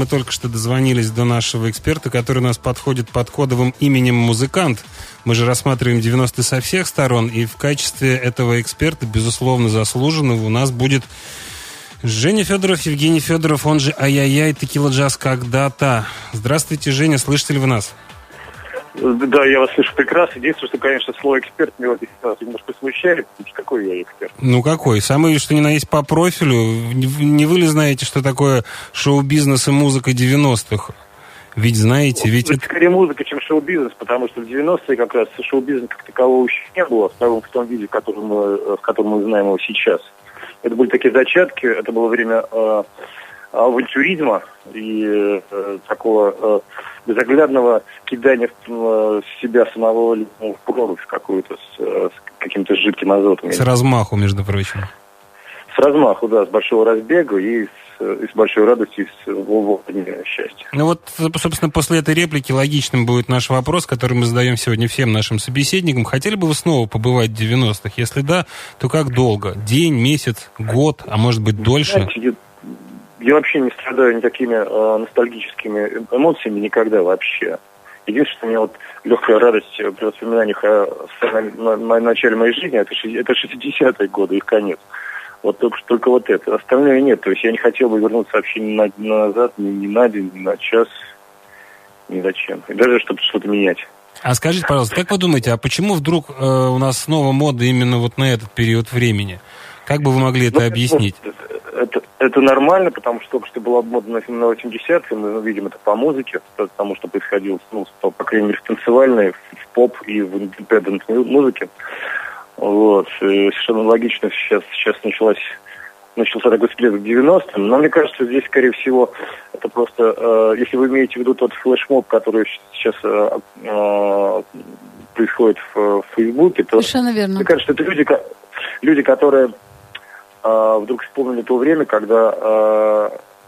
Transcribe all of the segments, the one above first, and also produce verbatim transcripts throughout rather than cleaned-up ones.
мы только что дозвонились до нашего эксперта, который у нас подходит под кодовым именем «Музыкант». Мы же рассматриваем девяностые со всех сторон, и в качестве этого эксперта, безусловно, заслуженного, у нас будет Женя Федоров, Евгений Федоров, он же «Ай-яй-яй, Текила Джаз когда-то». Здравствуйте, Женя, слышите ли вы нас? Да, я вас слышу прекрасно. Единственное, что, конечно, слово «эксперт» меня вот немножко смущает, потому что какой я эксперт? Ну, какой? Самый, что ни на есть по профилю. Не вы ли знаете, что такое шоу-бизнес и музыка девяностых? Ведь знаете, ведь... Это скорее музыка, чем шоу-бизнес, потому что в девяностые как раз шоу-бизнеса как такового еще не было, в том, в том виде, в котором, мы, в котором мы знаем его сейчас. Это были такие зачатки, это было время э, авантюризма и э, такого э, безоглядного кидания в, в себя самого в прорубь какую-то с, с каким-то жидким азотом. С размаху, между прочим. С размаху, да, с большого разбега и с, и с большой радостью, и с волнением счастья. Ну вот, собственно, после этой реплики логичным будет наш вопрос, который мы задаем сегодня всем нашим собеседникам. Хотели бы вы снова побывать в девяностых? Если да, то как долго? День, месяц, год, а может быть дольше? Знаете, я, я вообще не страдаю никакими э, ностальгическими эмоциями никогда вообще. Единственное, что у меня вот легкая радость при воспоминаниях о, о, о начале моей жизни, это, это шестидесятые годы, их конец. Вот только, только вот это. Остальное нет. То есть я не хотел бы вернуться вообще ни на, назад, ни, ни на день, ни на час, ни зачем. И даже чтобы что-то менять. А скажите, пожалуйста, как вы думаете, а почему вдруг э, у нас снова мода именно вот на этот период времени? Как бы вы могли это ну, объяснить? Это, это, это нормально, потому что только что была мода на восьмидесятые, мы видим это по музыке, потому что происходило, ну, по, по крайней мере, в танцевальной, в поп и в индепендент музыке. Вот. И совершенно логично сейчас, сейчас началась, начался такой всплеск к девяностым. Но мне кажется, здесь, скорее всего, это просто, э, если вы имеете в виду тот флешмоб, который сейчас э, э, происходит в, в Фейсбуке, то совершенно верно. Мне кажется, это люди, люди которые э, вдруг вспомнили то время, когда э,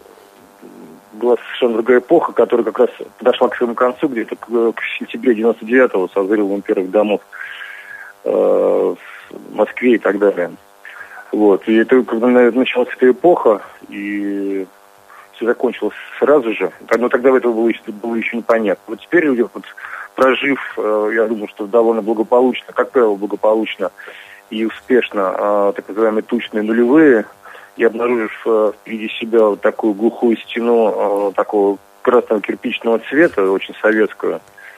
была совершенно другая эпоха, которая как раз подошла к своему концу где-то к, к сентябре девяносто девятого со взрывом первых домов в Москве и так далее. Вот. И это, когда началась эта эпоха, и все закончилось сразу же, но тогда этого было, было еще непонятно. Вот теперь люди, вот, прожив, я думаю, что довольно благополучно, как правило, благополучно и успешно так называемые тучные нулевые, и обнаружив впереди себя вот такую глухую стену такого красного кирпичного цвета, очень советскую,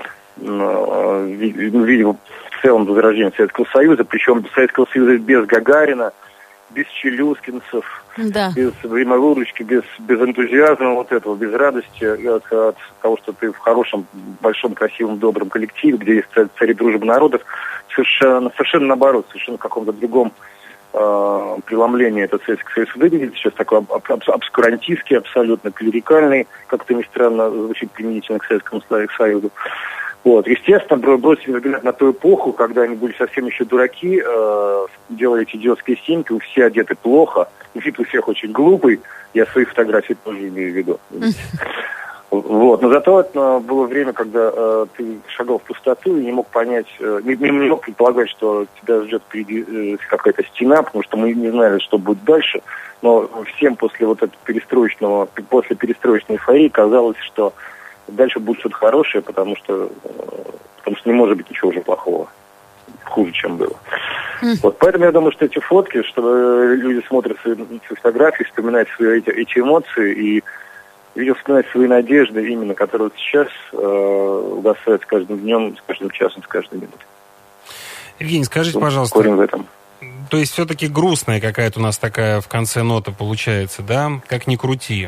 видимо, в целом возрождение Советского Союза, причем Советского Союза без Гагарина, без челюскинцев, да. без взаимовыручки, без, без энтузиазма вот этого, без радости от, от того, что ты в хорошем, большом, красивом, добром коллективе, где есть царит дружба народов, совершенно, совершенно наоборот, совершенно в каком-то другом э, преломлении этот Советский Союз выглядит. Сейчас такой аб- аб- обскурантистский, абсолютно клерикальный, как-то не странно звучит применительно к Советскому Союзу. Вот. Естественно, бросим взгляд на ту эпоху, когда они были совсем еще дураки, э, делали эти идиотские снимки, все одеты плохо, вид у всех очень глупый, я свои фотографии тоже имею в виду. Вот. Но зато это было время, когда э, ты шагал в пустоту и не мог понять, э, не, не мог предполагать, что тебя ждет впереди э, какая-то стена, потому что мы не знали, что будет дальше. Но всем после вот этого перестроечного, после перестроечной эйфории казалось, что дальше будет что-то хорошее, потому что, потому что не может быть ничего уже плохого, хуже, чем было. Mm. Вот, поэтому я думаю, что эти фотки, что люди смотрят свои, свои фотографии, вспоминают свои эти, эти эмоции и, видимо, вспоминают свои надежды, именно которые вот сейчас э, угасают с каждым днем, с каждым часом, с каждой минутой. Евгений, скажите, вот, пожалуйста, корень в этом. То есть все-таки грустная какая-то у нас такая в конце нота получается, да? Как ни крути.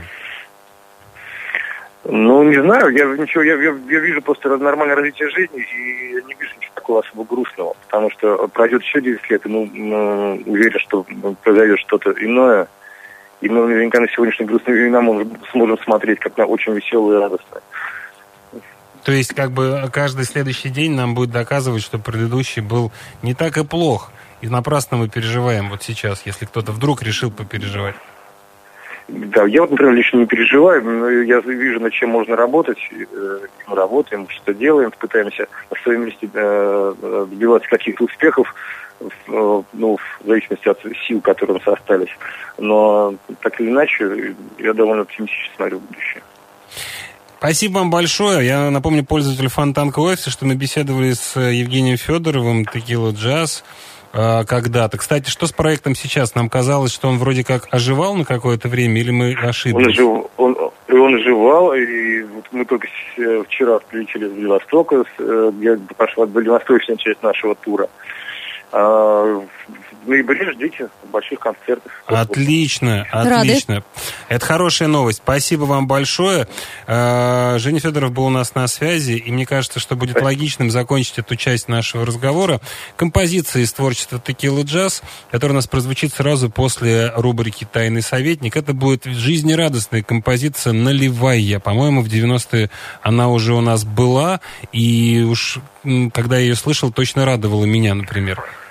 Ну, не знаю, я ничего, я, я, я вижу просто нормальное развитие жизни и не вижу ничего такого особо грустного, потому что пройдет еще десять лет, и мы ну, уверен, что произойдет что-то иное, и мы наверняка на сегодняшние грустные времена мы сможем смотреть как на очень веселые и радостные. То есть, как бы, каждый следующий день нам будет доказывать, что предыдущий был не так и плох, и напрасно мы переживаем вот сейчас, если кто-то вдруг решил попереживать. Да, я вот, например, лично не переживаю, но я вижу, над чем можно работать, мы работаем, что делаем, пытаемся на своем месте добиваться каких-то успехов, ну, в зависимости от сил, которые у нас остались. Но, так или иначе, я довольно оптимистично смотрю в будущее. Спасибо вам большое. Я напомню пользователю Фонтанка Офиса, что мы беседовали с Евгением Федоровым, Текила Джаз, когда-то. Кстати, что с проектом сейчас? Нам казалось, что он вроде как оживал на какое-то время, или мы ошиблись? Он, жив, он, он оживал, и вот мы только вчера прилетели из Владивостока, где пошла дальневосточная часть нашего тура. В ноябре ждите больших концертов. Отлично, отлично. Рады. Это хорошая новость. Спасибо вам большое. Женя Федоров был у нас на связи, и мне кажется, что будет Спасибо. логичным закончить эту часть нашего разговора композицией из творчества Текила Джаз, которая у нас прозвучит сразу после рубрики «Тайный советник». Это будет жизнерадостная композиция «Наливай я». По-моему, в девяностые она уже у нас была, и уж когда я ее слышал, точно радовала меня, например.